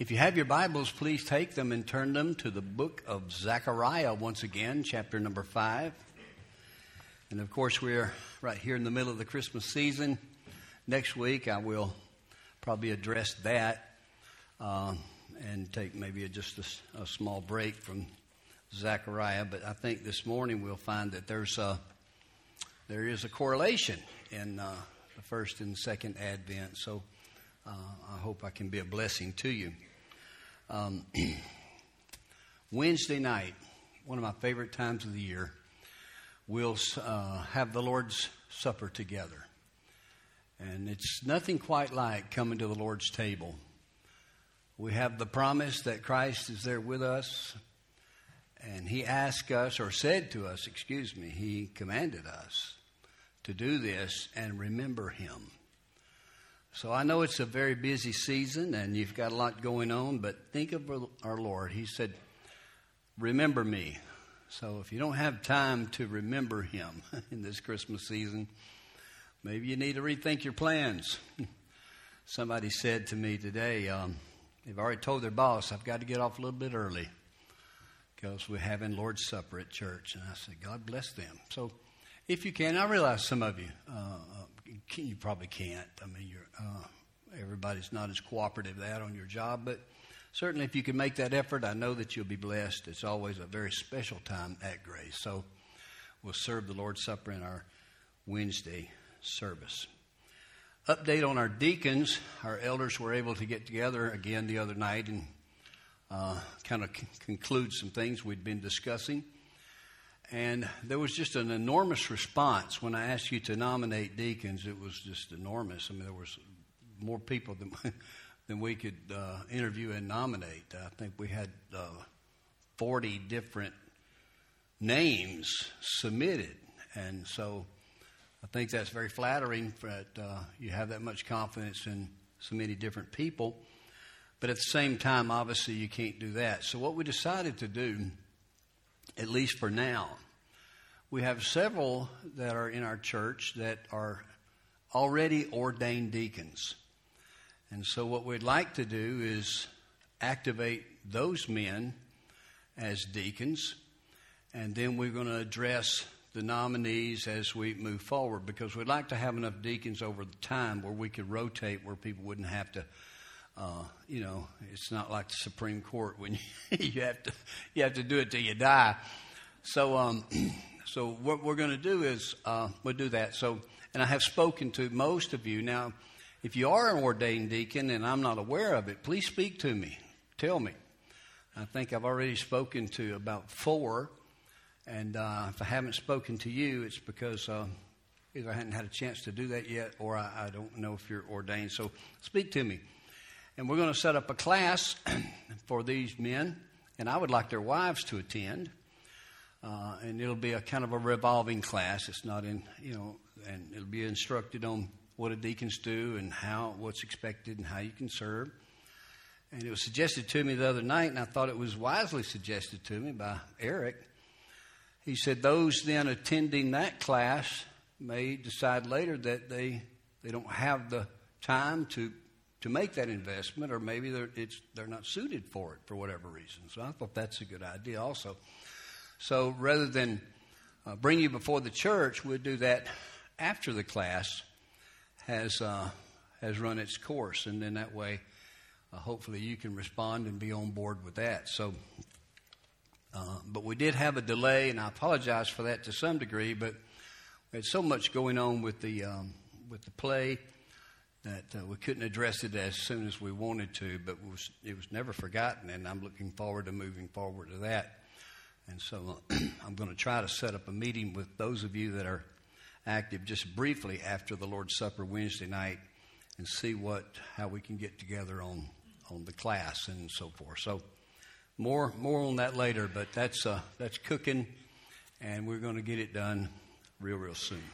If you have your Bibles, please take them and turn them to the book of Zechariah once again, chapter number 5. And of course, we're right here in the middle of the Christmas season. Next week, I will probably address that and take maybe just a small break from Zechariah. But I think this morning we'll find that there is a correlation in the first and second Advent. So I hope I can be a blessing to you. Wednesday night, one of my favorite times of the year, we'll have the Lord's Supper together. And it's nothing quite like coming to the Lord's table. We have the promise that Christ is there with us. And He asked us, or said to us, He commanded us to do this and remember Him. So I know it's a very busy season and you've got a lot going on, but think of our Lord. He said, remember me. So if you don't have time to remember Him in this Christmas season, maybe you need to rethink your plans. Somebody said to me today, they've already told their boss, I've got to get off a little bit early because we're having Lord's Supper at church. And I said, God bless them. So if you can, I realize some of you, you probably can't. I mean, everybody's not as cooperative that on your job, but certainly if you can make that effort, I know that you'll be blessed. It's always a very special time at Grace. So we'll serve the Lord's Supper in our Wednesday service. Update on our deacons. Our elders were able to get together again the other night and kind of conclude some things we'd been discussing. And there was just an enormous response when I asked you to nominate deacons. It was just enormous. I mean, there was more people than we could interview and nominate. I think we had 40 different names submitted. And so I think that's very flattering that you have that much confidence in so many different people. But at the same time, obviously, you can't do that. So what we decided to do, at least for now, we have several that are in our church that are already ordained deacons. And so what we'd like to do is activate those men as deacons, and then we're going to address the nominees as we move forward, because we'd like to have enough deacons over the time where we could rotate, where people wouldn't have to it's not like the Supreme Court when you have to do it till you die. So what we're going to do is we'll do that. So, and I have spoken to most of you. Now, if you are an ordained deacon and I'm not aware of it, please speak to me. Tell me. I think I've already spoken to about 4, and if I haven't spoken to you, it's because either I hadn't had a chance to do that yet, or I don't know if you're ordained. So speak to me. And we're going to set up a class for these men, and I would like their wives to attend. And it'll be a kind of a revolving class. It's not and it'll be instructed on what a deacons do and what's expected and how you can serve. And it was suggested to me the other night, and I thought it was wisely suggested to me by Eric. He said those then attending that class may decide later that they don't have the time to make that investment, or maybe they're not suited for it for whatever reason. So I thought that's a good idea also. So rather than bring you before the church, we'll do that after the class has run its course, and then that way, hopefully, you can respond and be on board with that. So, but we did have a delay, and I apologize for that to some degree. But we had so much going on with the play that we couldn't address it as soon as we wanted to, but it was never forgotten, and I'm looking forward to moving forward to that. And so I'm going to try to set up a meeting with those of you that are active just briefly after the Lord's Supper Wednesday night and see how we can get together on the class and so forth. So more on that later, but that's cooking, and we're going to get it done real soon.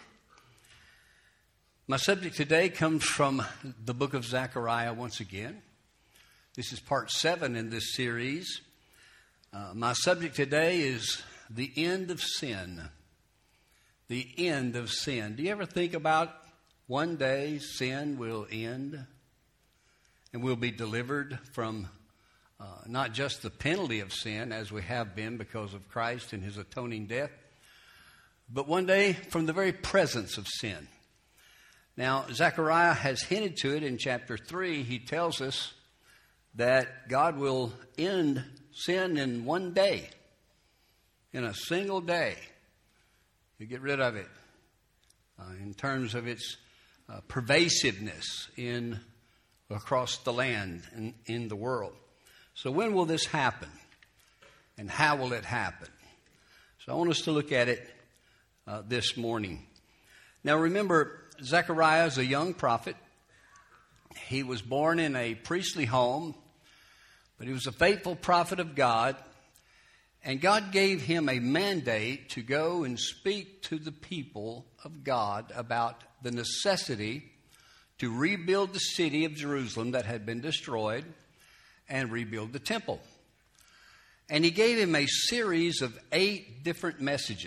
My subject today comes from the book of Zechariah once again. This is part 7 in this series. My subject today is the end of sin. The end of sin. Do you ever think about one day sin will end and we'll be delivered from not just the penalty of sin, as we have been because of Christ and his atoning death, but one day from the very presence of sin. Now, Zechariah has hinted to it in chapter 3. He tells us that God will end sin in one day, in a single day. You get rid of it in terms of its pervasiveness across the land and in the world. So when will this happen? And how will it happen? So I want us to look at it this morning. Now remember, Zechariah is a young prophet. He was born in a priestly home, but he was a faithful prophet of God. And God gave him a mandate to go and speak to the people of God about the necessity to rebuild the city of Jerusalem that had been destroyed and rebuild the temple. And he gave him a series of 8 different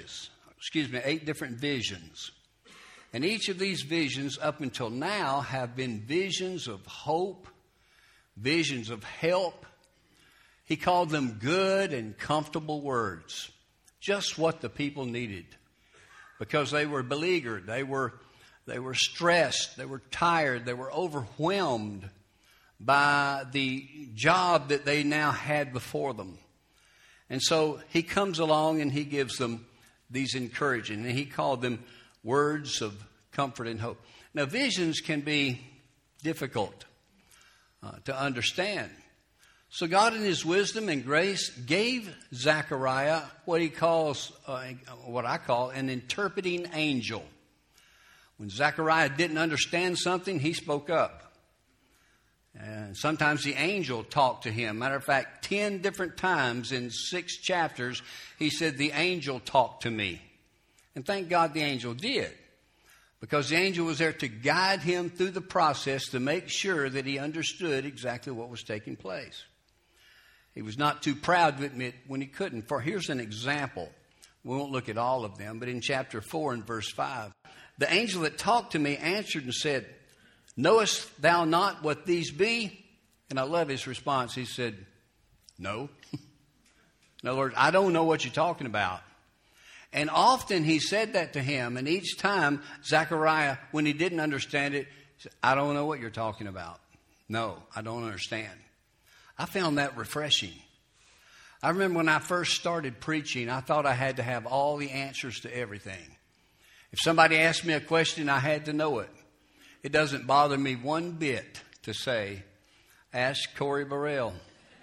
visions. And each of these visions up until now have been visions of hope, visions of help. He called them good and comfortable words, just what the people needed, because they were beleaguered, they were stressed, they were tired, they were overwhelmed by the job that they now had before them. And so he comes along and he gives them these encouraging, and he called them words of comfort and hope. Now, visions can be difficult to understand. So God in his wisdom and grace gave Zechariah what he calls, what I call an interpreting angel. When Zechariah didn't understand something, he spoke up. And sometimes the angel talked to him. Matter of fact, 10 different times in 6 chapters, he said, the angel talked to me. And thank God the angel did, because the angel was there to guide him through the process to make sure that he understood exactly what was taking place. He was not too proud to admit when he couldn't. For here's an example. We won't look at all of them, but in chapter 4 and verse 5, the angel that talked to me answered and said, knowest thou not what these be? And I love his response. He said, no. In other words, I don't know what you're talking about. And often he said that to him. And each time Zechariah, when he didn't understand it, said, I don't know what you're talking about. No, I don't understand. I found that refreshing. I remember when I first started preaching, I thought I had to have all the answers to everything. If somebody asked me a question, I had to know it. It doesn't bother me one bit to say, ask Corey Burrell,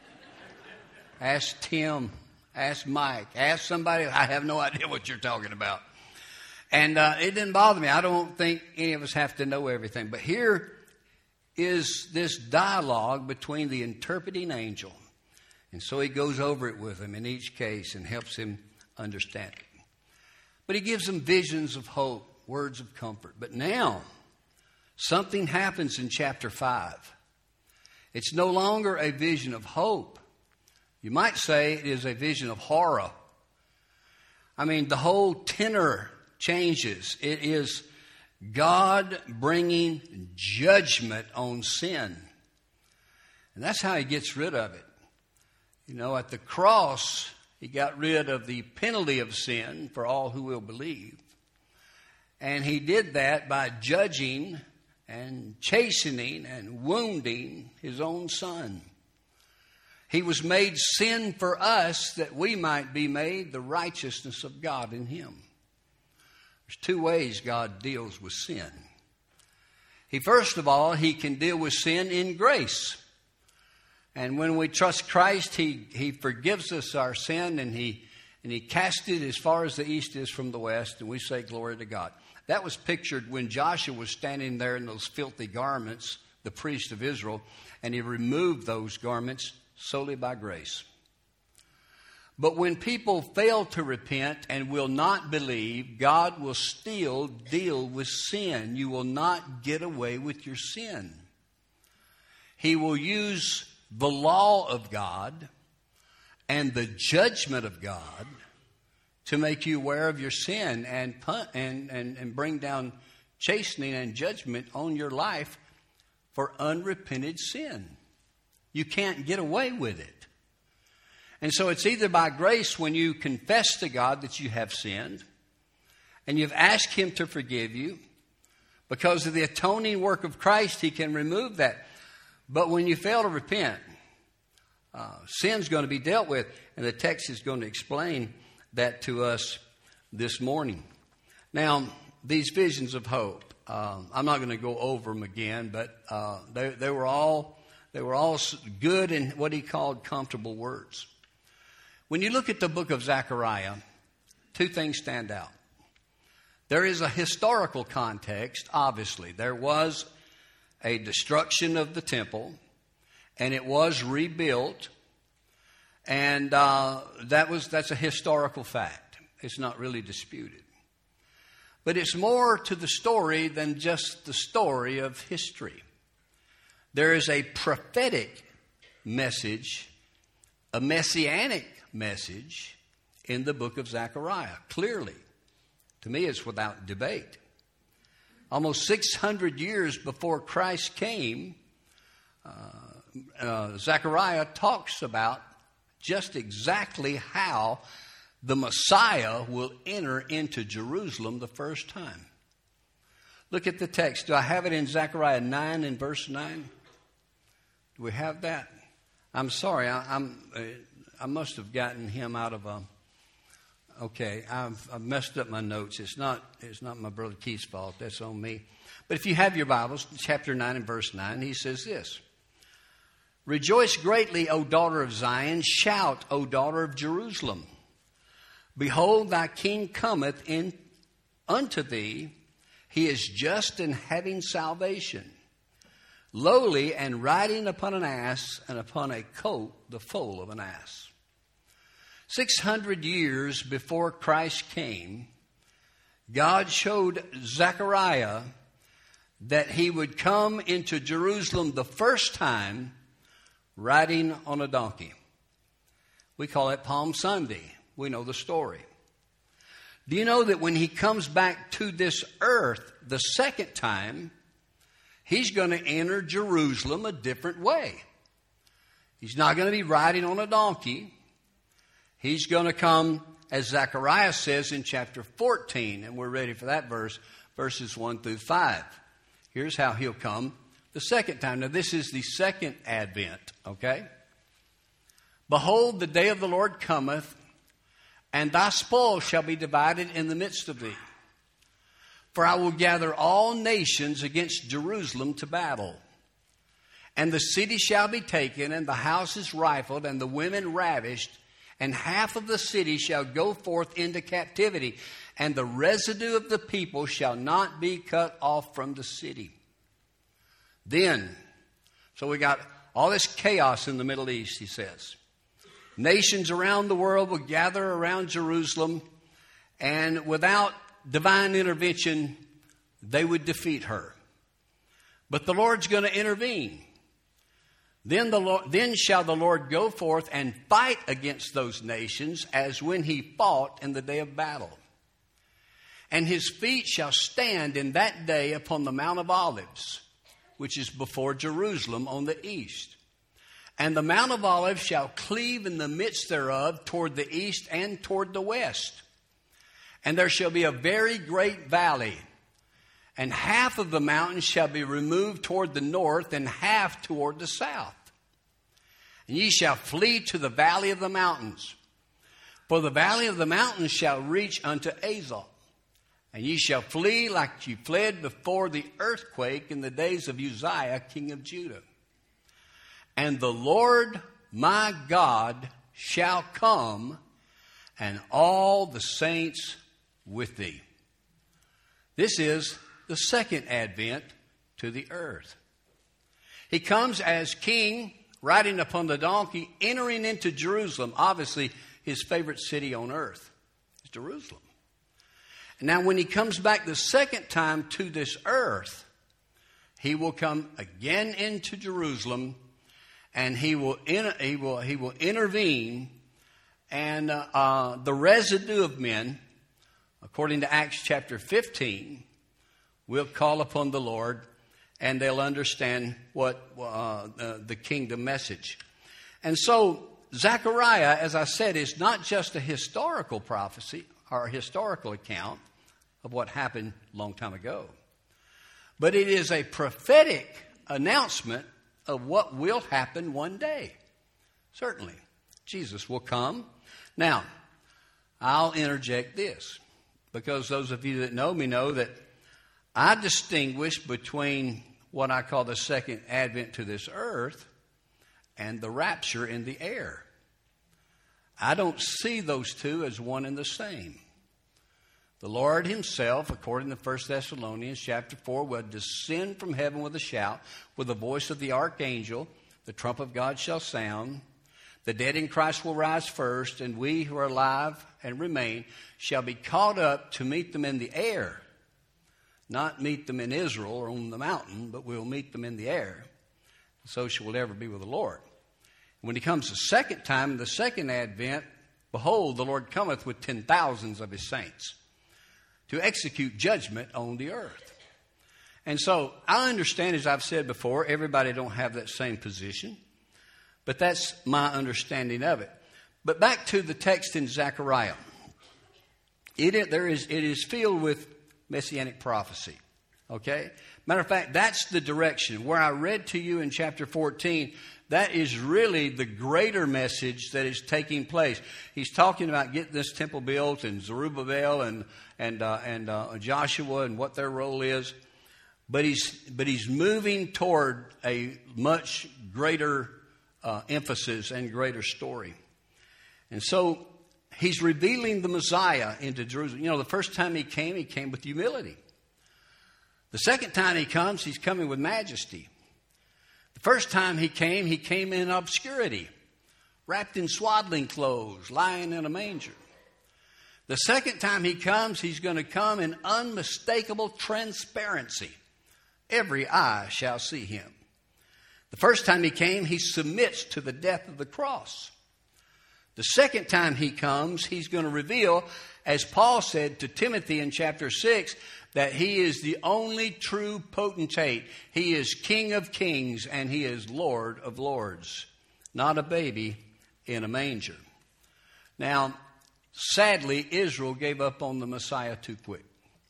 ask Tim, ask Mike, ask somebody. I have no idea what you're talking about. And it didn't bother me. I don't think any of us have to know everything. But here is this dialogue between the interpreting angel. And so he goes over it with him in each case and helps him understand it. But he gives him visions of hope, words of comfort. But now, something happens in chapter 5. It's no longer a vision of hope. You might say it is a vision of horror. I mean, the whole tenor changes. It is God bringing judgment on sin. And that's how he gets rid of it. You know, at the cross, he got rid of the penalty of sin for all who will believe. And he did that by judging and chastening and wounding his own son. He was made sin for us that we might be made the righteousness of God in him. There's 2 ways God deals with sin. First of all, he can deal with sin in grace. And when we trust Christ, he forgives us our sin, and he casts it as far as the east is from the west, and we say glory to God. That was pictured when Joshua was standing there in those filthy garments, the priest of Israel, and he removed those garments solely by grace. But when people fail to repent and will not believe, God will still deal with sin. You will not get away with your sin. He will use the law of God and the judgment of God to make you aware of your sin and bring down chastening and judgment on your life for unrepented sin. You can't get away with it. And so it's either by grace when you confess to God that you have sinned and you've asked Him to forgive you. Because of the atoning work of Christ, He can remove that. But when you fail to repent, sin's going to be dealt with. And the text is going to explain that to us this morning. Now, these visions of hope, I'm not going to go over them again, but they were all good in what he called comfortable words. When you look at the book of Zechariah, two things stand out. There is a historical context, obviously. There was a destruction of the temple, and it was rebuilt, and that's a historical fact. It's not really disputed. But it's more to the story than just the story of history. There is a prophetic message, a messianic message in the book of Zechariah, clearly. To me, it's without debate. Almost 600 years before Christ came, Zechariah talks about just exactly how the Messiah will enter into Jerusalem the first time. Look at the text. Do I have it in Zechariah 9 and verse 9? Do we have that? I'm sorry. I must have gotten him out of a... Okay, I've messed up my notes. It's not my brother Keith's fault. That's on me. But if you have your Bibles, chapter 9 and verse 9, he says this. Rejoice greatly, O daughter of Zion. Shout, O daughter of Jerusalem. Behold, thy king cometh in unto thee. He is just and having salvation, lowly and riding upon an ass, and upon a colt, the foal of an ass. 600 years before Christ came, God showed Zechariah that he would come into Jerusalem the first time riding on a donkey. We call it Palm Sunday. We know the story. Do you know that when he comes back to this earth the second time, he's going to enter Jerusalem a different way? He's not going to be riding on a donkey. He's going to come, as Zechariah says in chapter 14, and we're ready for that verse, verses 1 through 5. Here's how he'll come the second time. Now, this is the second advent, okay? Behold, the day of the Lord cometh, and thy spoil shall be divided in the midst of thee. For I will gather all nations against Jerusalem to battle. And the city shall be taken, and the houses rifled, and the women ravished, and half of the city shall go forth into captivity, and the residue of the people shall not be cut off from the city. Then, so we got all this chaos in the Middle East, he says. Nations around the world will gather around Jerusalem, and without divine intervention, they would defeat her. But the Lord's going to intervene. Then shall the Lord go forth and fight against those nations as when he fought in the day of battle. And his feet shall stand in that day upon the Mount of Olives, which is before Jerusalem on the east. And the Mount of Olives shall cleave in the midst thereof toward the east and toward the west. And there shall be a very great valley. And half of the mountains shall be removed toward the north, and half toward the south. And ye shall flee to the valley of the mountains. For the valley of the mountains shall reach unto Azal. And ye shall flee like ye fled before the earthquake in the days of Uzziah, king of Judah. And the Lord my God shall come, and all the saints with thee. This is the second advent to the earth. He comes as king, riding upon the donkey, entering into Jerusalem, obviously his favorite city on earth is Jerusalem. Now, when he comes back the second time to this earth, he will come again into Jerusalem, and he will intervene, and the residue of men, according to Acts chapter 15, will call upon the Lord, and they'll understand what the kingdom message. And so Zechariah, as I said, is not just a historical prophecy or a historical account of what happened a long time ago, but it is a prophetic announcement of what will happen one day. Certainly, Jesus will come. Now, I'll interject this, because those of you that know me know that I distinguish between what I call the second advent to this earth and the rapture in the air. I don't see those two as one and the same. The Lord himself, according to 1 Thessalonians chapter 4, will descend from heaven with a shout, with the voice of the archangel. The trump of God shall sound. The dead in Christ will rise first, and we who are alive and remain shall be caught up to meet them in the air. Not meet them in Israel or on the mountain, but we'll meet them in the air. So shall we ever be with the Lord. When he comes the second time, in the second advent, behold, the Lord cometh with 10,000s of his saints to execute judgment on the earth. And so I understand, as I've said before, everybody don't have that same position, but that's my understanding of it. But back to the text in Zechariah. It is filled with messianic prophecy. Okay? Matter of fact, that's the direction. Where I read to you in chapter 14, that is really the greater message that is taking place. He's talking about getting this temple built, and Zerubbabel and Joshua and what their role is. But he's moving toward a much greater emphasis and greater story. And so he's revealing the Messiah into Jerusalem. You know, the first time he came with humility. The second time he comes, he's coming with majesty. The first time he came in obscurity, wrapped in swaddling clothes, lying in a manger. The second time he comes, he's going to come in unmistakable transparency. Every eye shall see him. The first time he came, he submits to the death of the cross. The second time he comes, he's going to reveal, as Paul said to Timothy in chapter 6, that he is the only true potentate. He is King of kings and he is Lord of lords, not a baby in a manger. Now, sadly, Israel gave up on the Messiah too quick.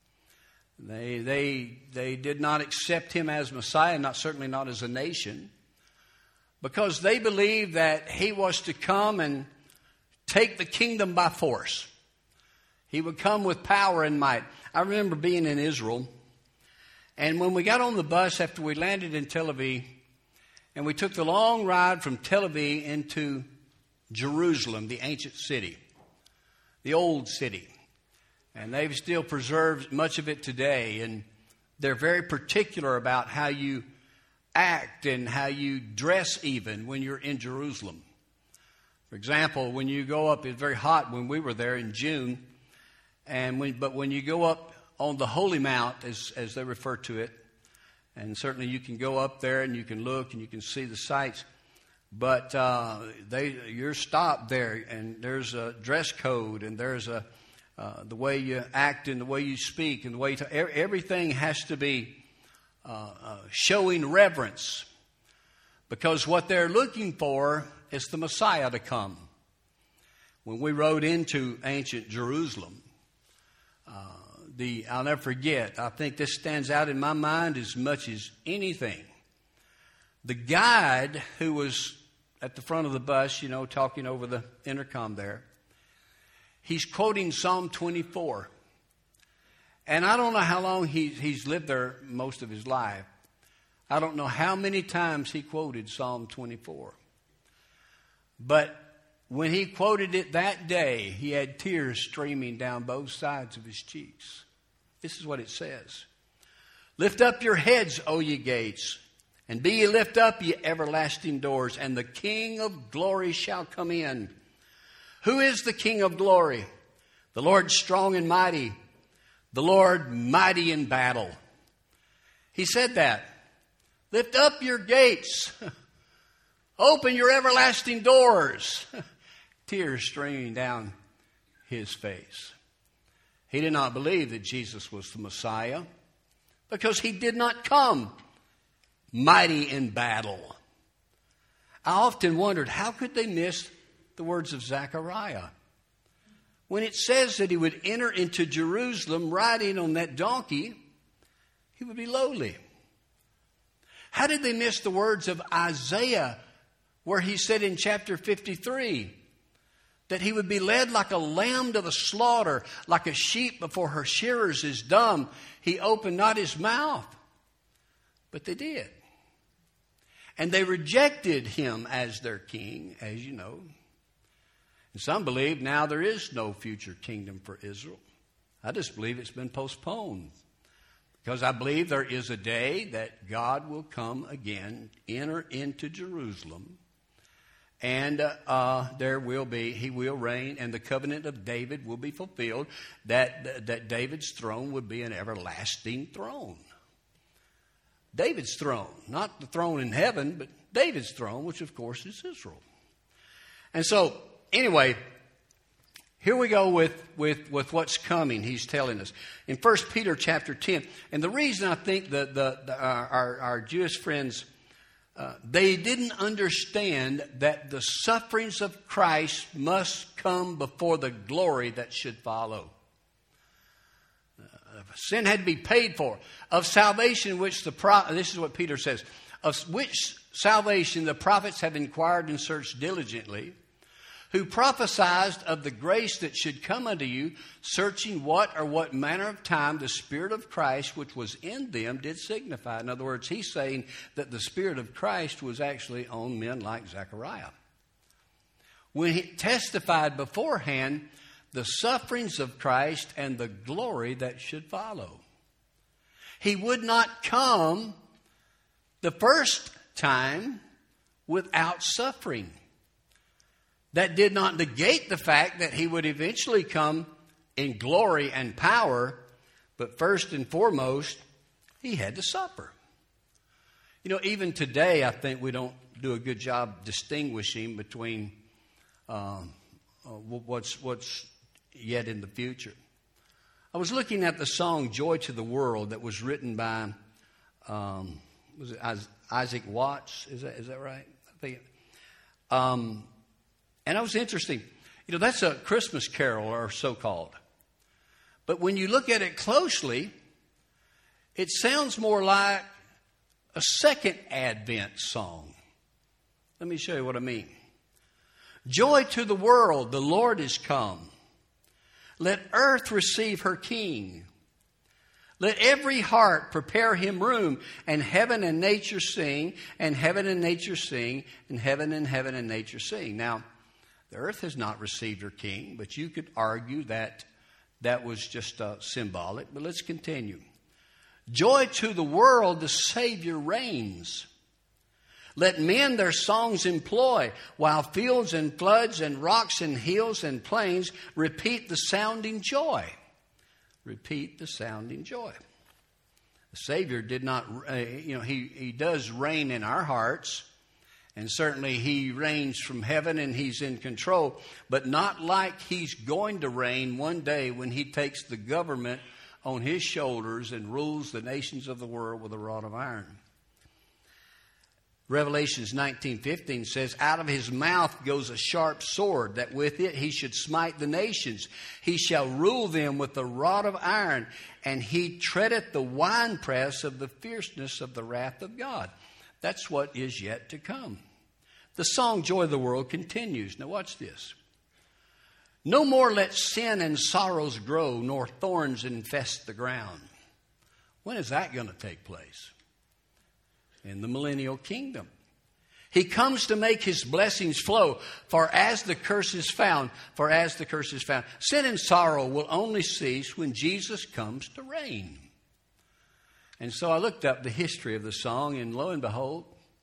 They did not accept him as Messiah, certainly not as a nation, because they believed that he was to come and take the kingdom by force. He would come with power and might. I remember being in Israel, and when we got on the bus after we landed in Tel Aviv, and we took the long ride from Tel Aviv into Jerusalem, the ancient city, the old city. And they've still preserved much of it today, and they're very particular about how you act and how you dress even when you're in Jerusalem. For example, when you go up, it's very hot when we were there in June. But when you go up on the Holy Mount, as they refer to it, and certainly you can go up there and you can look and you can see the sights, but you're stopped there, and there's a dress code, and there's the way you act and the way you speak and the way everything has to be showing reverence, because what they're looking for is the Messiah to come. When we rode into ancient Jerusalem, I'll never forget, I think this stands out in my mind as much as anything. The guide who was at the front of the bus, talking over the intercom there, he's quoting Psalm 24. And I don't know how long he's lived there most of his life. I don't know how many times he quoted Psalm 24. But when he quoted it that day, he had tears streaming down both sides of his cheeks. This is what it says. Lift up your heads, O ye gates, and be ye lift up, ye everlasting doors, and the King of glory shall come in. Who is the King of glory? The Lord strong and mighty, the Lord mighty in battle. He said that. Lift up your gates. Open your everlasting doors. Tears streaming down his face. He did not believe that Jesus was the Messiah because he did not come mighty in battle. I often wondered, how could they miss the words of Zechariah. When it says that he would enter into Jerusalem riding on that donkey, he would be lowly. How did they miss the words of Isaiah where he said in chapter 53 that he would be led like a lamb to the slaughter, like a sheep before her shearers is dumb? He opened not his mouth. But they did. And they rejected him as their king, as you know. And some believe now there is no future kingdom for Israel. I just believe it's been postponed. Because I believe there is a day that God will come again, enter into Jerusalem, and he will reign, and the covenant of David will be fulfilled, that David's throne would be an everlasting throne. David's throne, not the throne in heaven, but David's throne, which of course is Israel. And so, anyway, here we go with what's coming. He's telling us in 1 Peter chapter 10. And the reason I think that our Jewish friends, they didn't understand that the sufferings of Christ must come before the glory that should follow. Sin had to be paid for. Of salvation, which this is what Peter says, of which salvation the prophets have inquired and searched diligently, who prophesied of the grace that should come unto you, searching what manner of time the Spirit of Christ which was in them did signify. In other words, he's saying that the Spirit of Christ was actually on men like Zechariah. When he testified beforehand the sufferings of Christ and the glory that should follow. He would not come the first time without suffering. That did not negate the fact that he would eventually come in glory and power, but first and foremost, he had to suffer. You know, even today, I think we don't do a good job distinguishing between what's yet in the future. I was looking at the song "Joy to the World" that was written by was it Isaac Watts? Is that right? I think. And I was interested. You know, that's a Christmas carol, or so-called. But when you look at it closely, it sounds more like a second Advent song. Let me show you what I mean. Joy to the world, the Lord is come. Let earth receive her King. Let every heart prepare him room, and heaven and nature sing, and heaven and nature sing, and heaven and nature sing. Now, the earth has not received her King, but you could argue that that was just symbolic. But let's continue. Joy to the world, the Savior reigns. Let men their songs employ, while fields and floods and rocks and hills and plains repeat the sounding joy. Repeat the sounding joy. The Savior did not, he does reign in our hearts. And certainly he reigns from heaven and he's in control. But not like he's going to reign one day when he takes the government on his shoulders and rules the nations of the world with a rod of iron. Revelations 19:15 says, out of his mouth goes a sharp sword, that with it he should smite the nations. He shall rule them with a rod of iron, and he treadeth the winepress of the fierceness of the wrath of God. That's what is yet to come. The song Joy of the World continues. Now watch this. No more let sin and sorrows grow, nor thorns infest the ground. When is that going to take place? In the millennial kingdom. He comes to make his blessings flow, for as the curse is found. Sin and sorrow will only cease when Jesus comes to reign. And so I looked up the history of the song, and lo and behold,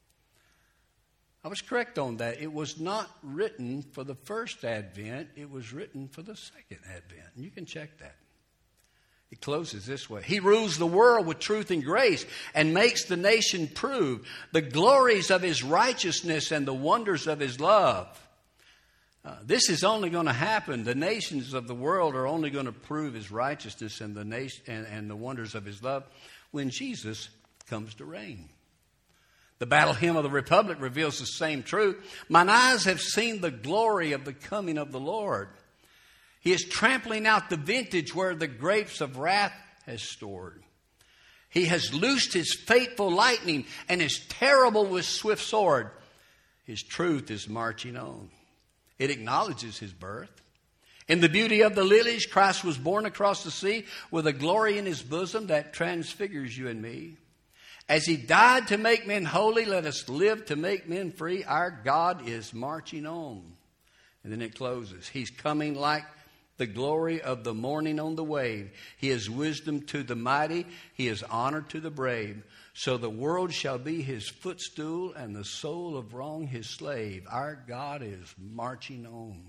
I was correct on that. It was not written for the first Advent. It was written for the second Advent. And you can check that. It closes this way. He rules the world with truth and grace and makes the nation prove the glories of his righteousness and the wonders of his love. This is only going to happen. The nations of the world are only going to prove his righteousness and the wonders of his love when Jesus comes to reign. The battle hymn of the Republic reveals the same truth. Mine eyes have seen the glory of the coming of the Lord. He is trampling out the vintage where the grapes of wrath has stored. He has loosed his fateful lightning and is terrible with swift sword. His truth is marching on. It acknowledges his birth. In the beauty of the lilies, Christ was born across the sea with a glory in his bosom that transfigures you and me. As he died to make men holy, let us live to make men free. Our God is marching on. And then it closes. He's coming like the glory of the morning on the wave. He is wisdom to the mighty. He is honor to the brave. So the world shall be his footstool and the soul of wrong his slave. Our God is marching on.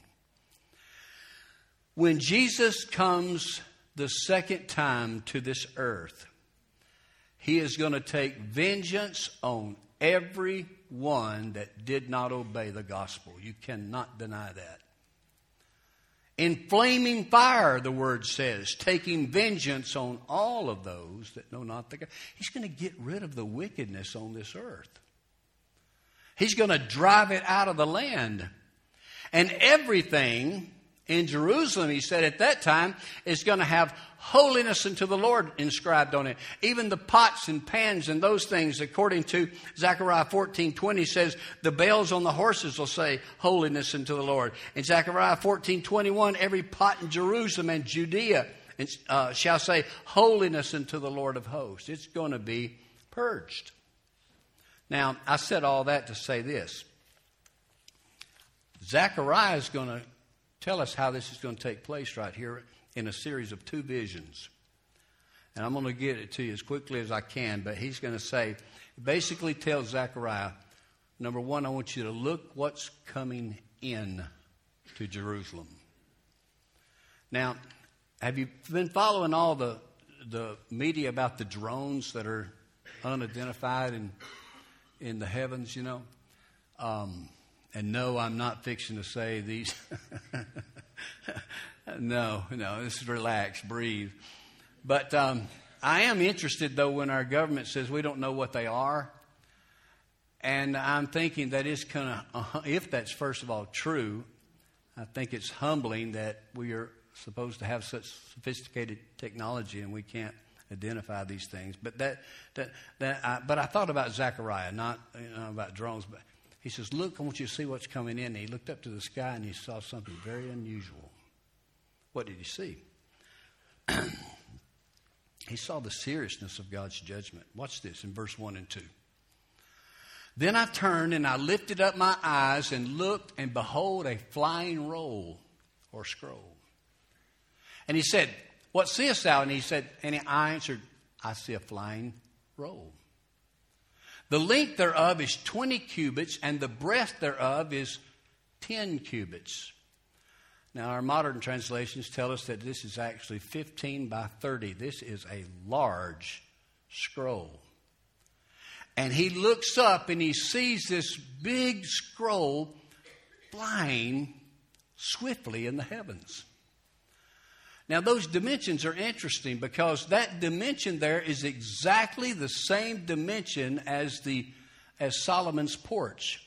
When Jesus comes the second time to this earth, he is going to take vengeance on everyone that did not obey the gospel. You cannot deny that. In flaming fire, the word says, taking vengeance on all of those that know not the God. He's going to get rid of the wickedness on this earth. He's going to drive it out of the land. And everything in Jerusalem, he said at that time, is going to have holiness unto the Lord inscribed on it. Even the pots and pans and those things, according to Zechariah 14:20, says the bells on the horses will say holiness unto the Lord. In Zechariah 14:21, every pot in Jerusalem and Judea shall say holiness unto the Lord of hosts. It's going to be purged. Now, I said all that to say this. Zechariah is going to tell us how this is going to take place right here in a series of two visions. And I'm going to get it to you as quickly as I can, but he's going to say, basically tell Zechariah, number one, I want you to look what's coming in to Jerusalem. Now, have you been following all the media about the drones that are unidentified in the heavens, you know? And no, I'm not fixing to say these. No, just relax, breathe. But I am interested, though, when our government says we don't know what they are. And I'm thinking that it's kind of, if that's first of all true, I think it's humbling that we are supposed to have such sophisticated technology and we can't identify these things. But but I thought about Zechariah, not about drones, but he says, look, I want you to see what's coming in. And he looked up to the sky and he saw something very unusual. What did he see? He saw the seriousness of God's judgment. Watch this in verse 1 and 2. Then I turned and I lifted up my eyes and looked, and behold, a flying roll or scroll. And he said, what seest thou? And he said, and I answered, I see a flying roll. The length thereof is 20 cubits, and the breadth thereof is 10 cubits. Now, our modern translations tell us that this is actually 15 by 30. This is a large scroll. And he looks up and he sees this big scroll flying swiftly in the heavens. Now, those dimensions are interesting because that dimension there is exactly the same dimension as Solomon's porch.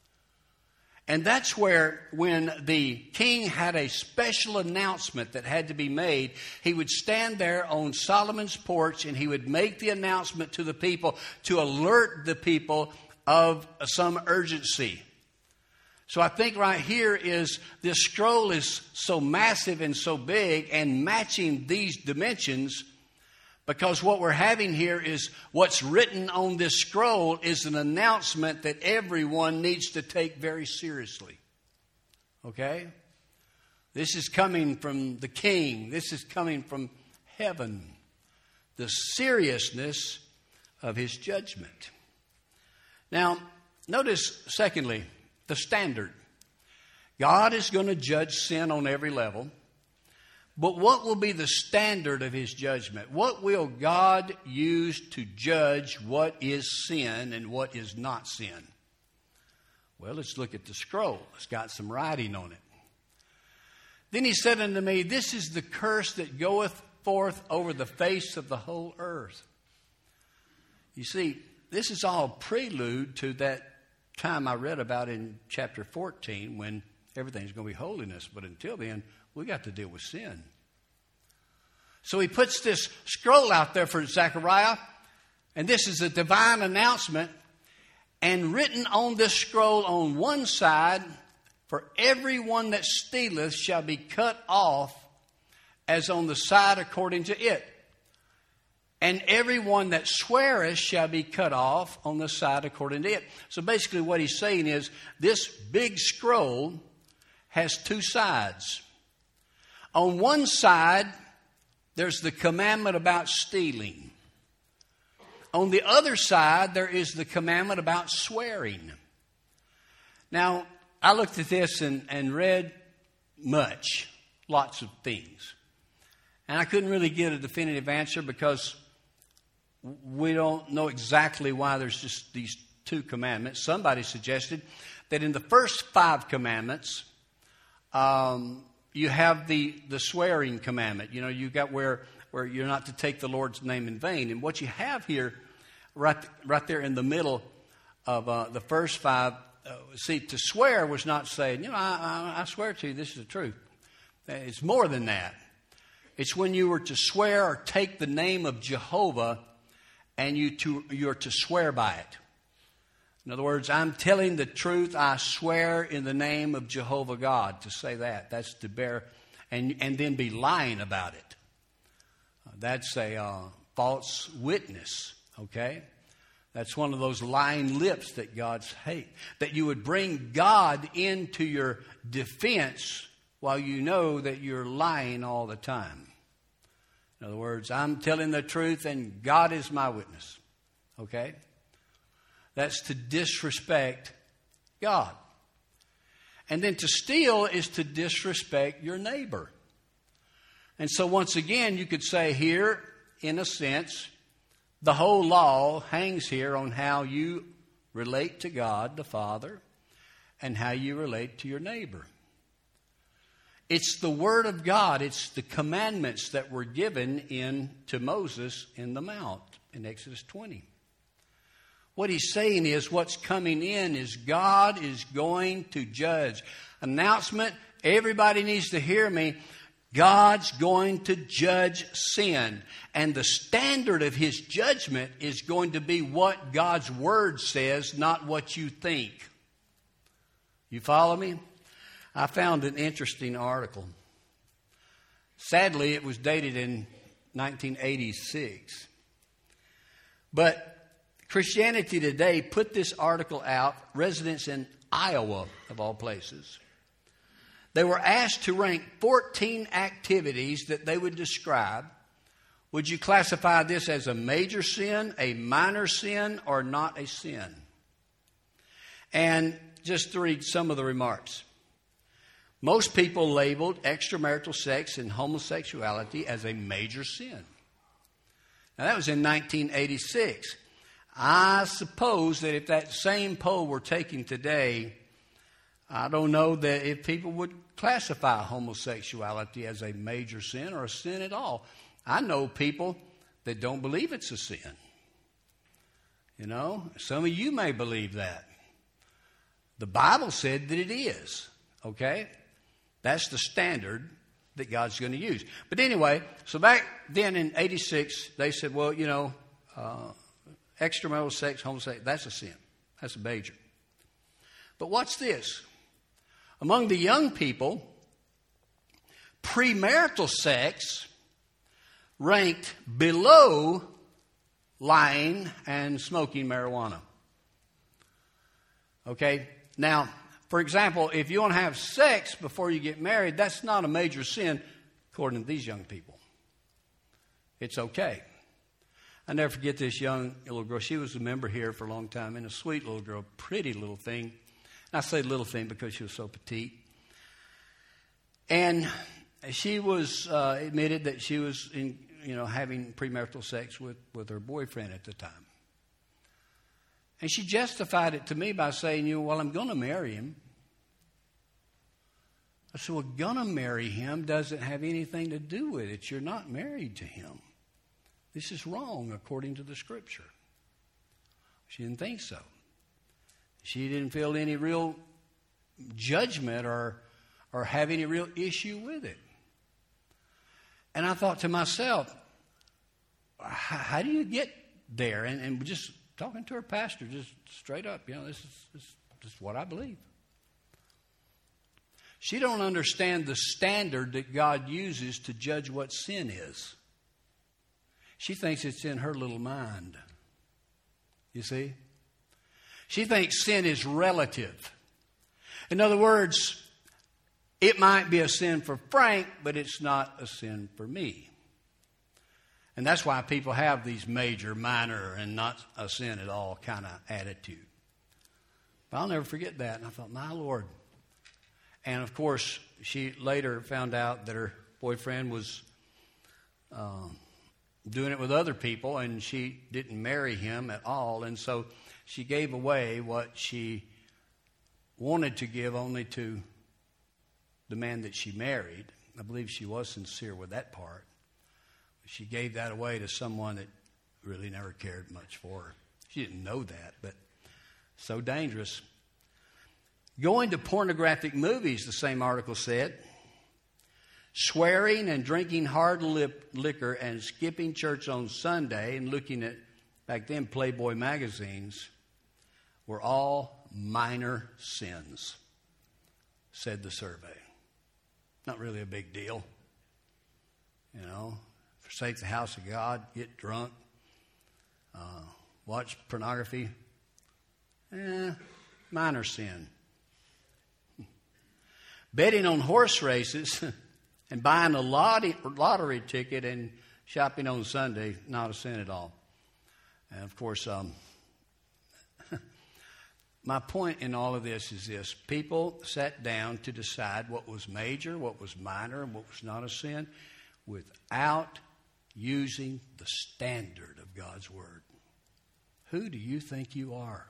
And that's where, when the king had a special announcement that had to be made, he would stand there on Solomon's porch and he would make the announcement to the people to alert the people of some urgency. So I think right here is this scroll is so massive and so big and matching these dimensions, because what we're having here is what's written on this scroll is an announcement that everyone needs to take very seriously. Okay? This is coming from the king. This is coming from heaven. The seriousness of his judgment. Now, notice, secondly, the standard. God is going to judge sin on every level. But what will be the standard of his judgment? What will God use to judge what is sin and what is not sin? Well, let's look at the scroll. It's got some writing on it. Then he said unto me, this is the curse that goeth forth over the face of the whole earth. You see, this is all prelude to that time I read about in chapter 14 when everything's going to be holiness. But until then, we got to deal with sin. So he puts this scroll out there for Zechariah, and this is a divine announcement. And written on this scroll on one side, for everyone that stealeth shall be cut off as on the side according to it. And everyone that sweareth shall be cut off on the side according to it. So basically what he's saying is this big scroll has two sides. On one side, there's the commandment about stealing. On the other side, there is the commandment about swearing. Now, I looked at this and read lots of things. And I couldn't really get a definitive answer because we don't know exactly why there's just these two commandments. Somebody suggested that in the first 5 commandments, you have the swearing commandment. You know, you got where you're not to take the Lord's name in vain. And what you have here, right there in the middle of the first 5, see, to swear was not saying, you know, I swear to you this is the truth. It's more than that. It's when you were to swear or take the name of Jehovah and you're to swear by it. In other words, I'm telling the truth. I swear in the name of Jehovah God. To say that, that's to bear, and then be lying about it. That's a false witness, okay? That's one of those lying lips that God's hate. That you would bring God into your defense while you know that you're lying all the time. In other words, I'm telling the truth and God is my witness, okay? That's to disrespect God. And then to steal is to disrespect your neighbor. And so once again, you could say here, in a sense, the whole law hangs here on how you relate to God the Father and how you relate to your neighbor. It's the Word of God. It's the commandments that were given to Moses in the Mount in Exodus 20. What he's saying is what's coming in is God is going to judge. Announcement, everybody needs to hear me. God's going to judge sin. And the standard of his judgment is going to be what God's Word says, not what you think. You follow me? I found an interesting article. Sadly, it was dated in 1986. But Christianity Today put this article out, residents in Iowa, of all places. They were asked to rank 14 activities that they would describe. Would you classify this as a major sin, a minor sin, or not a sin? And just to read some of the remarks. Most people labeled extramarital sex and homosexuality as a major sin. Now, that was in 1986. I suppose that if that same poll were taken today, I don't know that if people would classify homosexuality as a major sin or a sin at all. I know people that don't believe it's a sin. You know, some of you may believe that. The Bible said that it is, okay? That's the standard that God's going to use. But anyway, so back then in 86, they said, well, you know, extramarital sex, homosexuality, that's a sin. That's a major. But what's this? Among the young people, premarital sex ranked below lying and smoking marijuana. Okay? Now, for example, if you want to have sex before you get married, that's not a major sin, according to these young people. It's okay. I never forget this young little girl. She was a member here for a long time, and a sweet little girl, pretty little thing. And I say little thing because she was so petite. And she was admitted that she was having premarital sex with her boyfriend at the time. And she justified it to me by saying, well, I'm going to marry him. I said, well, going to marry him doesn't have anything to do with it. You're not married to him. This is wrong according to the Scripture. She didn't think so. She didn't feel any real judgment or have any real issue with it. And I thought to myself, how do you get there? And just talking to her pastor, just straight up, this is what I believe. She don't understand the standard that God uses to judge what sin is. She thinks it's in her little mind. You see? She thinks sin is relative. In other words, it might be a sin for Frank, but it's not a sin for me. And that's why people have these major, minor, and not a sin at all kind of attitude. But I'll never forget that. And I thought, my Lord. And, of course, she later found out that her boyfriend was doing it with other people, and she didn't marry him at all. And so she gave away what she wanted to give only to the man that she married. I believe she was sincere with that part. She gave that away to someone that really never cared much for her. She didn't know that, but so dangerous. Going to pornographic movies, the same article said. Swearing and drinking hard liquor and skipping church on Sunday and looking at, back then, Playboy magazines were all minor sins, said the survey. Not really a big deal. Forsake the house of God, get drunk, watch pornography. Minor sin. Betting on horse races and buying a lottery ticket and shopping on Sunday, not a sin at all. And of course, my point in all of this is this. People sat down to decide what was major, what was minor, and what was not a sin without using the standard of God's Word. Who do you think you are?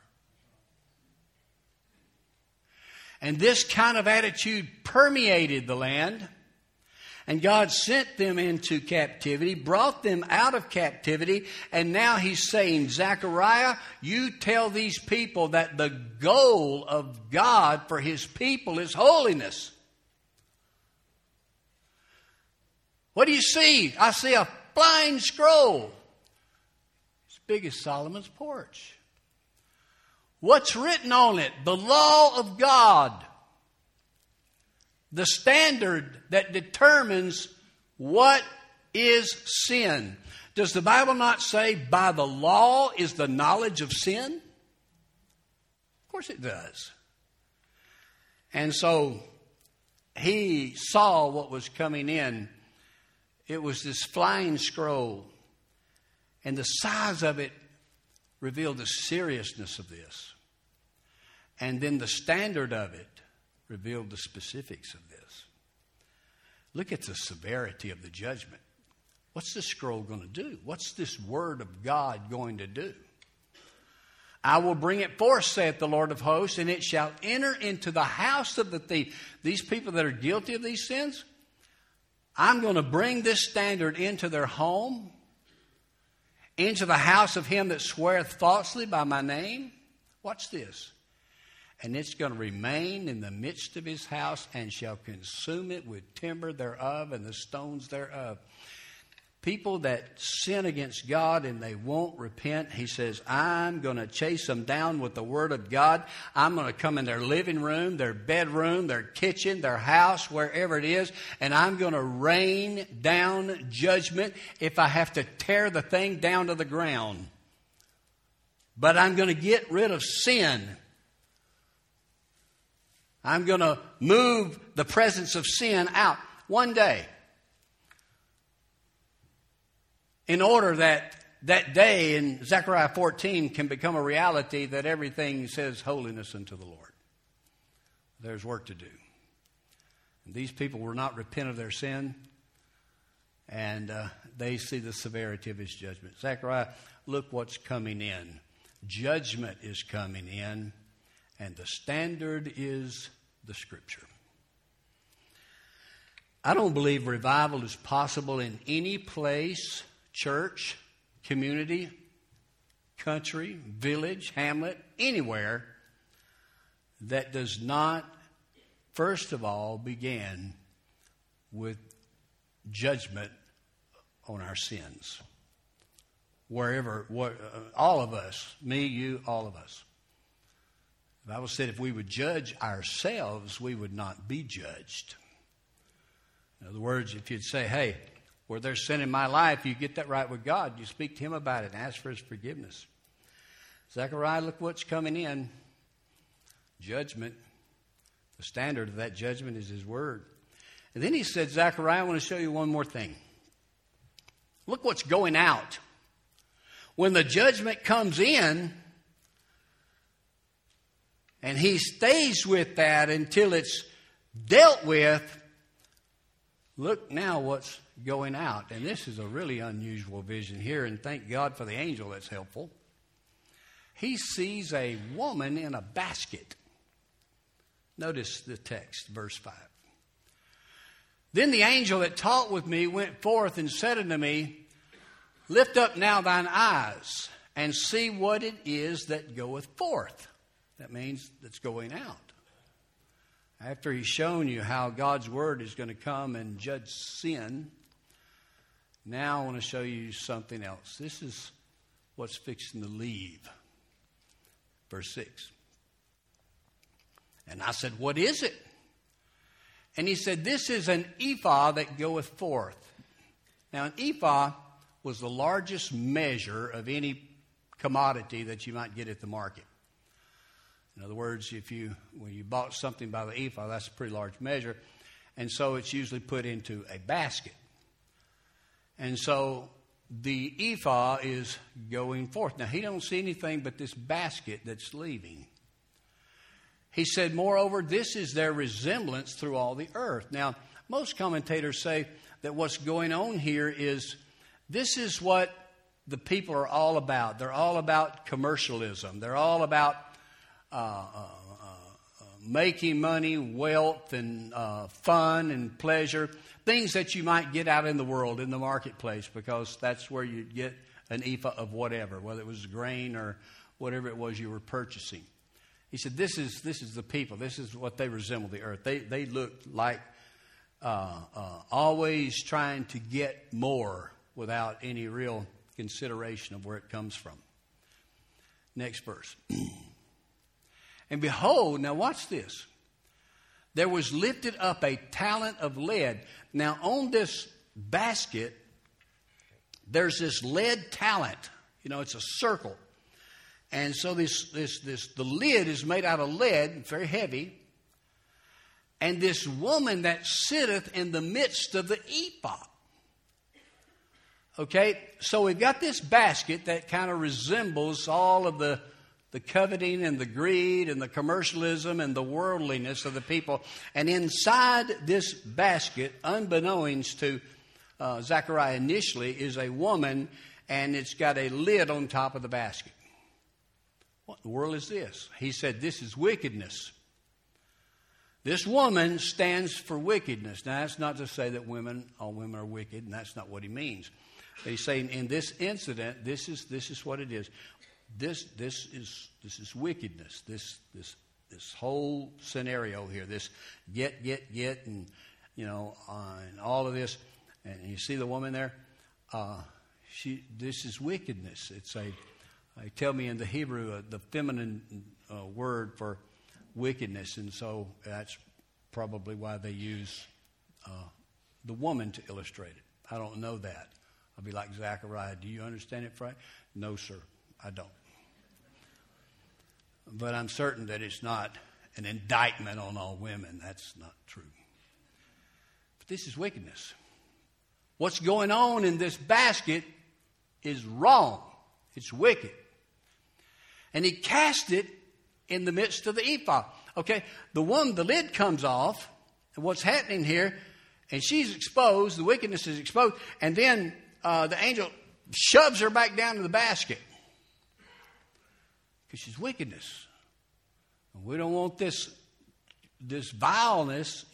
And this kind of attitude permeated the land. And God sent them into captivity, brought them out of captivity. And now He's saying, Zechariah, you tell these people that the goal of God for His people is holiness. What do you see? I see a flying scroll. It's as big as Solomon's porch. What's written on it? The law of God. The standard that determines what is sin. Does the Bible not say, by the law is the knowledge of sin? Of course it does. And so he saw what was coming in. It was this flying scroll. And the size of it revealed the seriousness of this. And then the standard of it revealed the specifics of this. Look at the severity of the judgment. What's this scroll going to do? What's this word of God going to do? I will bring it forth, saith the Lord of hosts, and it shall enter into the house of the thief. These people that are guilty of these sins, I'm going to bring this standard into their home, into the house of him that sweareth falsely by my name. Watch this. And it's going to remain in the midst of his house and shall consume it with timber thereof and the stones thereof. People that sin against God and they won't repent, he says, I'm going to chase them down with the word of God. I'm going to come in their living room, their bedroom, their kitchen, their house, wherever it is, and I'm going to rain down judgment if I have to tear the thing down to the ground. But I'm going to get rid of sin. I'm going to move the presence of sin out one day. In order that that day in Zechariah 14 can become a reality that everything says holiness unto the Lord. There's work to do. And these people were not repent of their sin, and they see the severity of his judgment. Zechariah, look what's coming in. Judgment is coming in, and the standard is the Scripture. I don't believe revival is possible in any place, church, community, country, village, hamlet, anywhere that does not, first of all, begin with judgment on our sins. Wherever, all of us, me, you, all of us. The Bible said if we would judge ourselves, we would not be judged. In other words, if you'd say, hey, where there's sin in my life, you get that right with God. You speak to Him about it and ask for His forgiveness. Zechariah, look what's coming in. Judgment. The standard of that judgment is His Word. And then he said, Zechariah, I want to show you one more thing. Look what's going out. When the judgment comes in, and he stays with that until it's dealt with, look now what's going out. And this is a really unusual vision here, and thank God for the angel that's helpful. He sees a woman in a basket. Notice the text, verse 5. Then the angel that talked with me went forth and said unto me, Lift up now thine eyes, and see what it is that goeth forth. That means that's going out. After he's shown you how God's Word is going to come and judge sin, now I want to show you something else. This is what's fixing to leave. Verse 6. And I said, What is it? And he said, This is an ephah that goeth forth. Now, an ephah was the largest measure of any commodity that you might get at the market. In other words, when you bought something by the ephah, that's a pretty large measure. And so it's usually put into a basket. And so the ephah is going forth. Now, he don't see anything but this basket that's leaving. He said, moreover, this is their resemblance through all the earth. Now, most commentators say that what's going on here is this is what the people are all about. They're all about commercialism. They're all about making money, wealth, and fun and pleasure. Things that you might get out in the world, in the marketplace, because that's where you get an ephah of whatever, whether it was grain or whatever it was you were purchasing. He said, this is the people. This is what they resemble the earth. They look like always trying to get more without any real consideration of where it comes from. Next verse. And behold, now watch this. There was lifted up a talent of lead. Now on this basket, there's this lead talent. You know, it's a circle. And so the lid is made out of lead, very heavy. And this woman that sitteth in the midst of the ephah. Okay, so we've got this basket that kind of resembles all of the coveting and the greed and the commercialism and the worldliness of the people. And inside this basket, unbeknownst to Zechariah initially, is a woman, and it's got a lid on top of the basket. What in the world is this? He said, this is wickedness. This woman stands for wickedness. Now, that's not to say that all women are wicked, and that's not what he means. But he's saying in this incident, this is what it is. This is wickedness. This whole scenario here. This get, and and all of this. And you see the woman there. This is wickedness. It's tell me in the Hebrew the feminine word for wickedness, and so that's probably why they use the woman to illustrate it. I don't know that. I'll be like Zechariah. Do you understand it, Frank? No, sir, I don't. But I'm certain that it's not an indictment on all women. That's not true. But this is wickedness. What's going on in this basket is wrong. It's wicked. And he cast it in the midst of the ephah. Okay, the lid comes off, and what's happening here, and she's exposed, the wickedness is exposed, and then the angel shoves her back down to the basket. Because she's wickedness. And we don't want this vileness,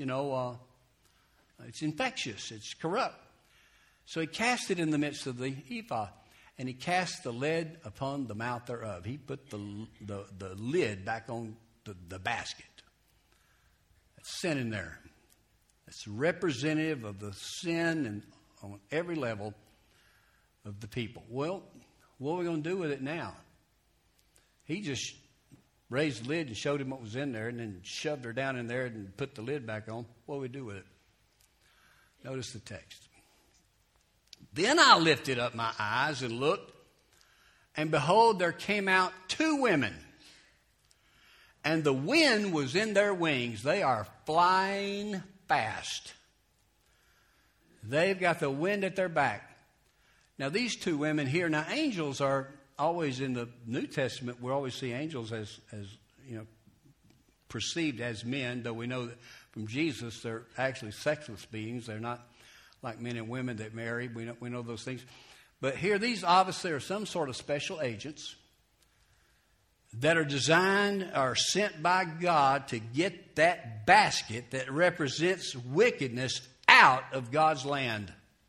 it's infectious, it's corrupt. So he cast it in the midst of the ephah. And he cast the lid upon the mouth thereof. He put the lid back on the basket. That's sin in there. It's representative of the sin and on every level of the people. Well, what are we going to do with it now? He just raised the lid and showed him what was in there and then shoved her down in there and put the lid back on. What do we do with it? Notice the text. Then I lifted up my eyes and looked, and behold, there came out two women, and the wind was in their wings. They are flying fast. They've got the wind at their back. Now, these two women here, now angels are always in the New Testament, we always see angels as perceived as men, though we know that from Jesus they're actually sexless beings. They're not like men and women that marry. We know those things. But here, these obviously are some sort of special agents that are designed or sent by God to get that basket that represents wickedness out of God's land.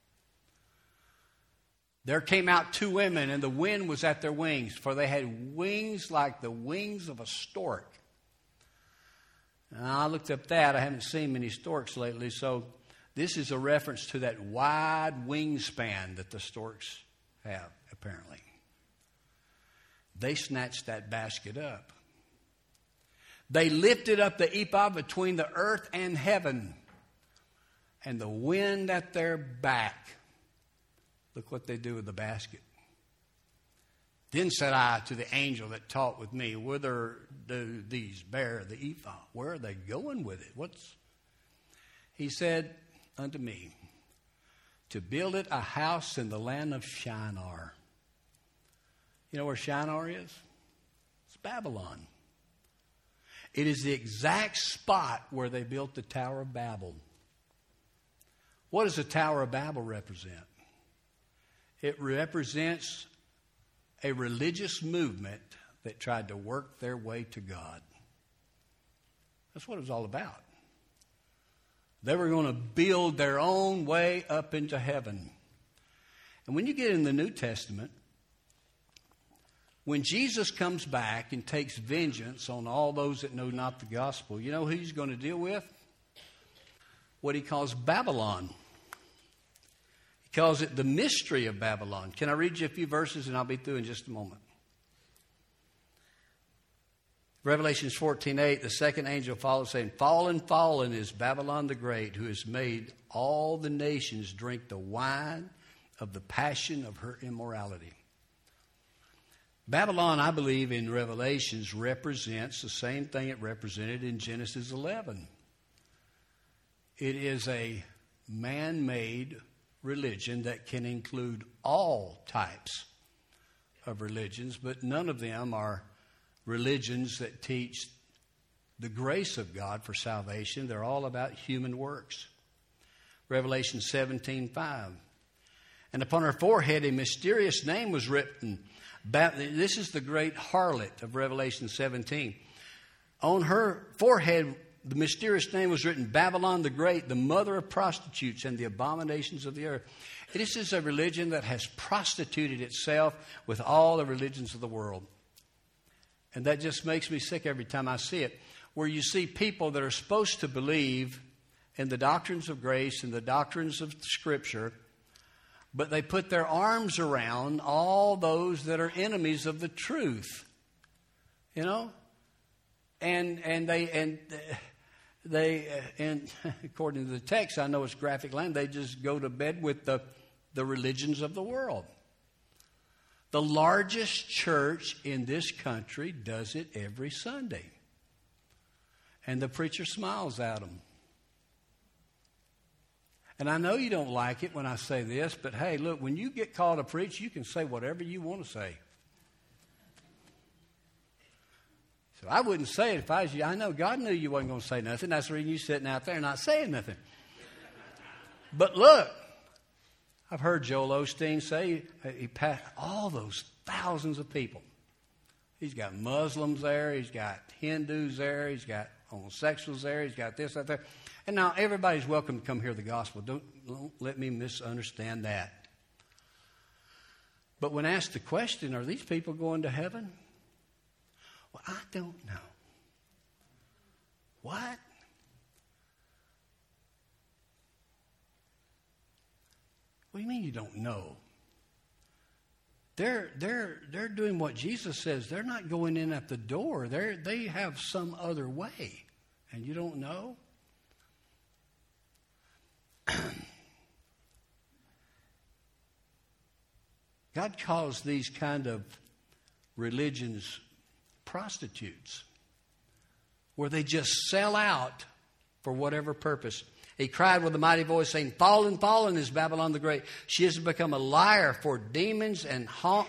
There came out two women, and the wind was at their wings, for they had wings like the wings of a stork. Now, I looked up that. I haven't seen many storks lately, so this is a reference to that wide wingspan that the storks have, apparently. They snatched that basket up. They lifted up the ephod between the earth and heaven, and the wind at their back. Look what they do with the basket. Then said I to the angel that talked with me, whither do these bear the ephod? Where are they going with it? He said unto me, to build it a house in the land of Shinar. You know where Shinar is? It's Babylon. It is the exact spot where they built the Tower of Babel. What does the Tower of Babel represent? It represents a religious movement that tried to work their way to God. That's what it was all about. They were going to build their own way up into heaven. And when you get in the New Testament, when Jesus comes back and takes vengeance on all those that know not the gospel, you know who he's going to deal with? What he calls Babylon. He calls it the mystery of Babylon. Can I read you a few verses and I'll be through in just a moment? Revelations 14:8, the second angel followed, saying, Fallen, fallen is Babylon the Great, who has made all the nations drink the wine of the passion of her immorality. Babylon, I believe, in Revelations represents the same thing it represented in Genesis 11. It is a man-made religion that can include all types of religions, but none of them are religions that teach the grace of God for salvation. They're all about human works. Revelation 17:5. And upon her forehead a mysterious name was written. This is the great harlot of Revelation 17. On her forehead the mysterious name was written, Babylon the Great, the mother of prostitutes and the abominations of the earth. This is a religion that has prostituted itself with all the religions of the world. And that just makes me sick every time I see it. Where you see people that are supposed to believe in the doctrines of grace and the doctrines of Scripture, but they put their arms around all those that are enemies of the truth. You know? And according to the text, I know it's graphic language, they just go to bed with the religions of the world. The largest church in this country does it every Sunday. And the preacher smiles at them. And I know you don't like it when I say this, but hey, look, when you get called to preach, you can say whatever you want to say. So I wouldn't say it if I was you. I know God knew you wasn't going to say nothing. That's the reason you're sitting out there not saying nothing. But look, I've heard Joel Osteen say he passed all those thousands of people. He's got Muslims there. He's got Hindus there. He's got homosexuals there. He's got this, that, there. And now everybody's welcome to come hear the gospel. Don't let me misunderstand that. But when asked the question, are these people going to heaven? Well, I don't know. What? What do you mean you don't know? They're doing what Jesus says. They're not going in at the door. They have some other way. And you don't know? God calls these kind of religions prostitutes, where they just sell out for whatever purpose. He cried with a mighty voice, saying, "Fallen, fallen is Babylon the Great. She has become a liar for demons and a haunt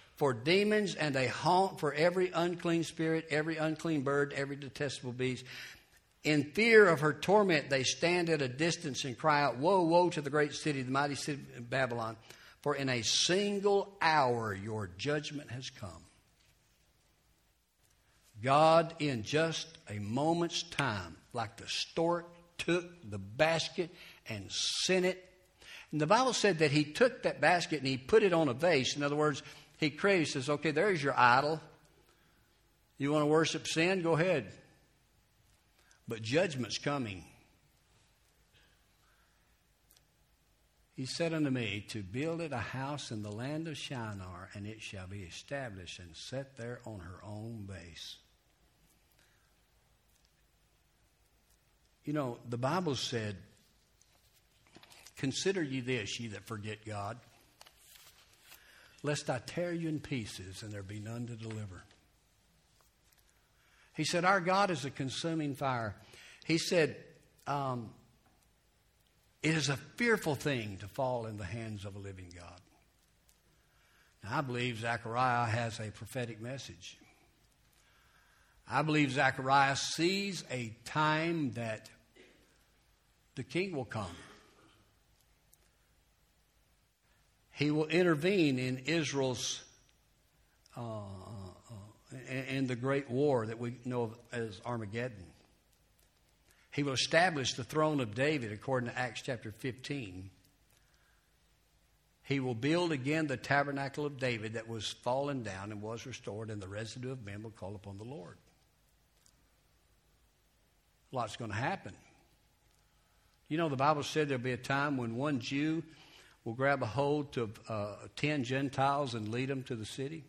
for every unclean spirit, every unclean bird, every detestable beast. In fear of her torment, they stand at a distance and cry out, woe, woe to the great city, the mighty city of Babylon. For in a single hour your judgment has come." God, in just a moment's time, like the stork took the basket and sent it. And the Bible said that he took that basket and he put it on a vase. In other words, he created, he says, okay, there's your idol. You want to worship sin? Go ahead. But judgment's coming. He said unto me, to build it a house in the land of Shinar, and it shall be established and set there on her own base. You know, the Bible said, consider ye this, ye that forget God, lest I tear you in pieces and there be none to deliver. He said, our God is a consuming fire. He said, it is a fearful thing to fall in the hands of a living God. Now, I believe Zechariah has a prophetic message. I believe Zechariah sees a time that the king will come. He will intervene in Israel's in the great war that we know of as Armageddon. He will establish the throne of David according to Acts chapter 15. He will build again the tabernacle of David that was fallen down and was restored, and the residue of men will call upon the Lord. A lot's going to happen. You know, the Bible said there'll be a time when one Jew will grab a hold to 10 Gentiles and lead them to the city.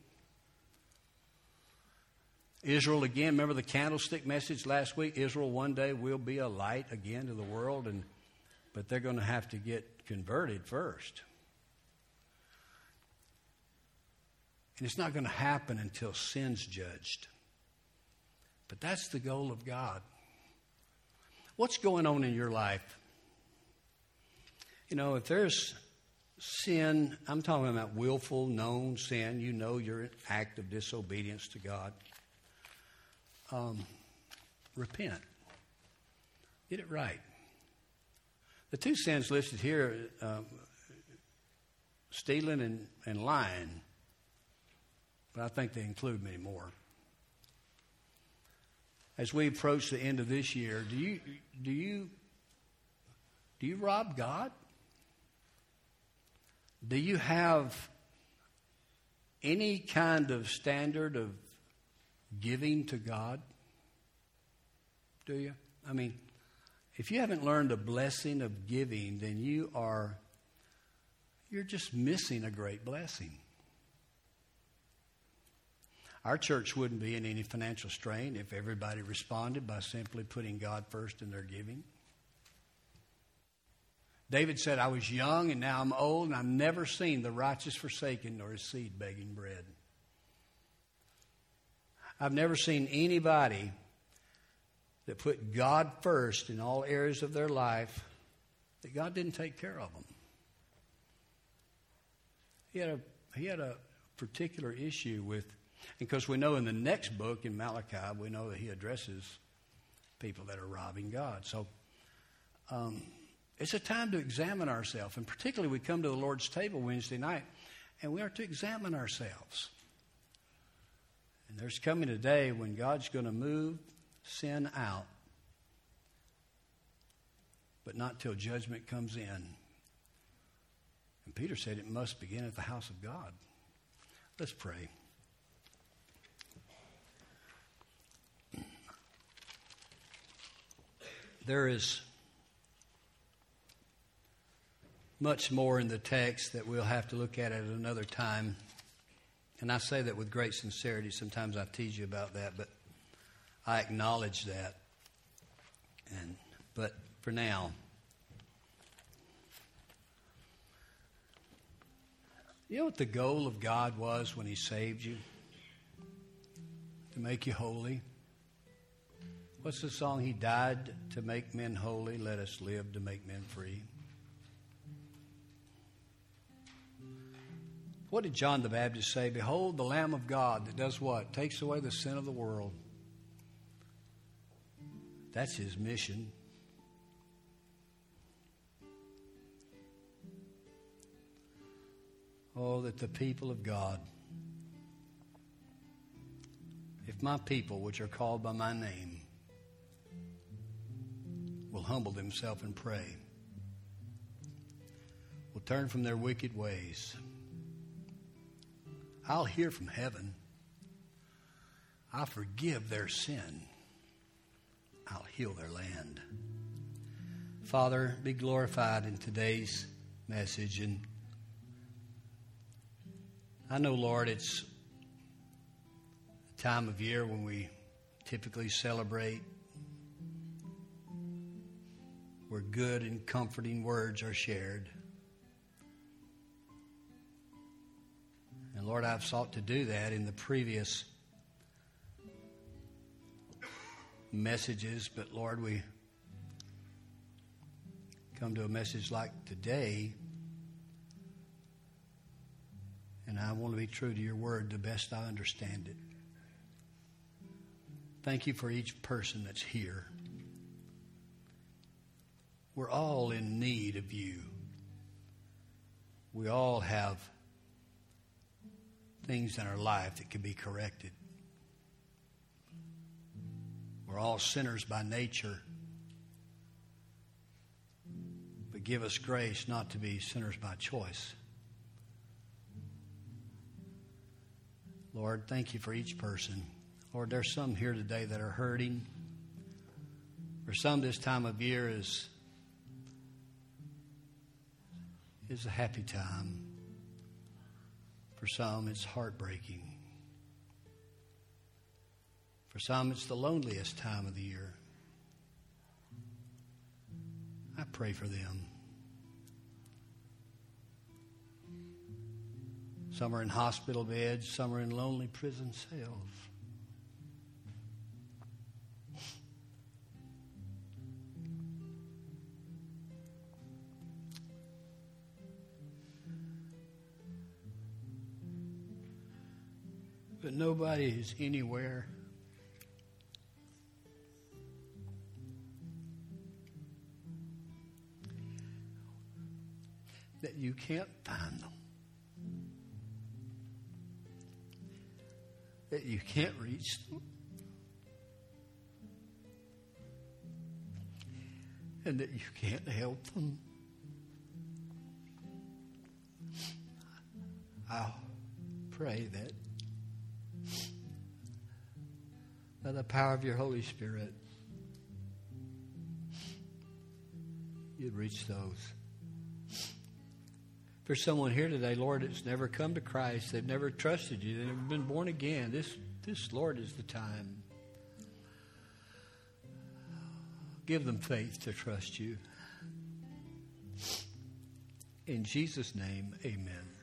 Israel again, remember the candlestick message last week? Israel one day will be a light again to the world, but they're going to have to get converted first. And it's not going to happen until sin's judged. But that's the goal of God. What's going on in your life? You know, if there's sin, I'm talking about willful, known sin. You know you're an act of disobedience to God. Repent. Get it right. The two sins listed here, stealing and lying, but I think they include many more. As we approach the end of this year, do you rob God? Do you have any kind of standard of giving to God? Do you? I mean, if you haven't learned a blessing of giving, then you're just missing a great blessing. Our church wouldn't be in any financial strain if everybody responded by simply putting God first in their giving. David said, I was young and now I'm old, and I've never seen the righteous forsaken nor his seed begging bread. I've never seen anybody that put God first in all areas of their life that God didn't take care of them. He had a particular issue with, because we know in the next book, in Malachi, we know that he addresses people that are robbing God. So it's a time to examine ourselves. And particularly we come to the Lord's table Wednesday night, and we are to examine ourselves. And there's coming a day when God's going to move sin out, but not till judgment comes in. And Peter said it must begin at the house of God. Let's pray. There is much more in the text that we'll have to look at another time. And I say that with great sincerity. Sometimes I tease you about that, but I acknowledge that. But for now, you know what the goal of God was when He saved you? To make you holy. What's the song? He died to make men holy. Let us live to make men free. What did John the Baptist say? Behold, the Lamb of God that does what? Takes away the sin of the world. That's His mission. Oh, that the people of God, if my people, which are called by my name, will humble themselves and pray, will turn from their wicked ways, I'll hear from heaven. I'll forgive their sin. I'll heal their land. Father, be glorified in today's message. And I know, Lord, it's a time of year when we typically celebrate, where good and comforting words are shared. And Lord, I've sought to do that in the previous messages, but Lord, we come to a message like today, and I want to be true to your word the best I understand it. Thank you for each person that's here. We're all in need of you. We all have things in our life that can be corrected. We're all sinners by nature. But give us grace not to be sinners by choice. Lord, thank you for each person. Lord, there's some here today that are hurting. For some, this time of year is a happy time. For some, it's heartbreaking. For some, it's the loneliest time of the year. I pray for them. Some are in hospital beds. Some are in lonely prison cells. But nobody is anywhere that you can't find them, that you can't reach them, and that you can't help them. I'll pray that by the power of your Holy Spirit, you'd reach those. For someone here today, Lord, that's never come to Christ, they've never trusted you, they've never been born again, this Lord, is the time. Give them faith to trust you. In Jesus' name, amen.